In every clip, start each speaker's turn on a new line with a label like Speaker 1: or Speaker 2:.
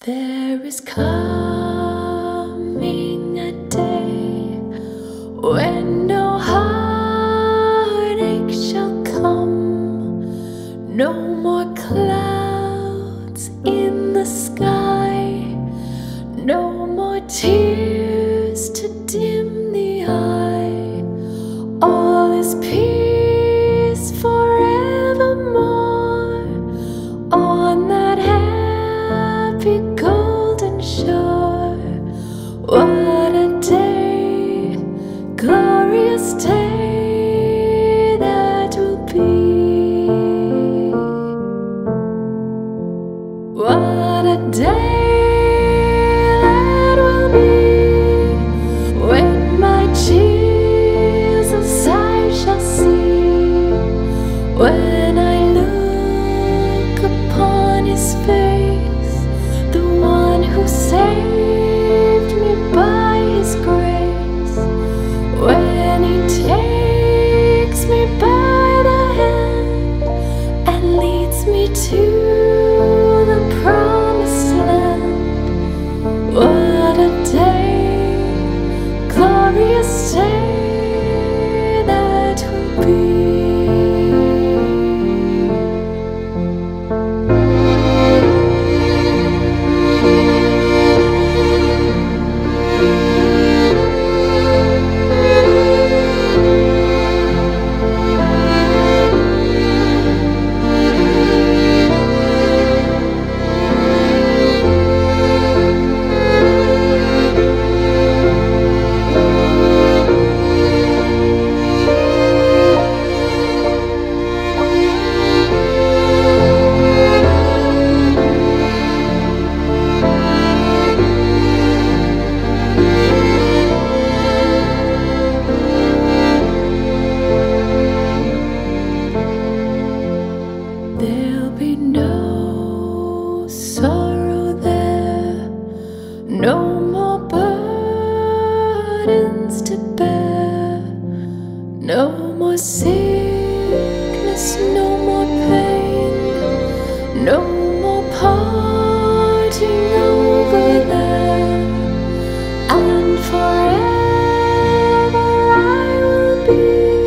Speaker 1: There is coming a day when no heartache shall come, no more clouds in the sky, no more tears to dim the eye. All is peace forevermore on that happy golden shore. What a day, glorious day that will be. What a day that will be when my Jesus I shall see, when I look upon his face, the one who saved me by his grace, when he takes me by the hand and leads me to the promised land. What a day, glorious day that will be. There'll be no sorrow there, no more burdens to bear, no more sickness, no more pain, no more parting over there, and forever I will be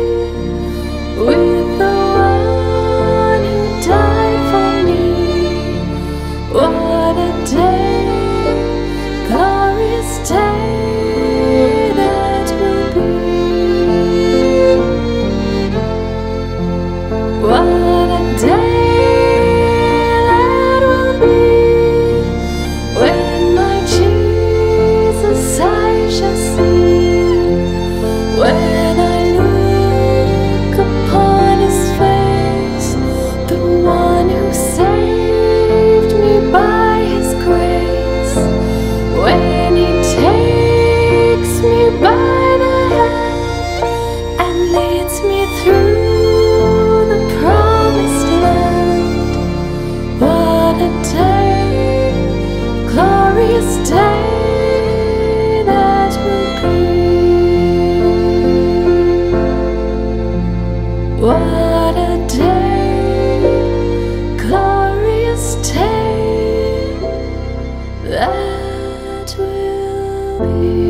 Speaker 1: with the one who died for me. What a day, glorious day that will be. What a day that will be when my Jesus I shall see, when I look upon his face, the one who saved me by his grace, when he takes me by the hand and leads me through the promised land. What a day, glorious day that will be. What a day, glorious day that will be.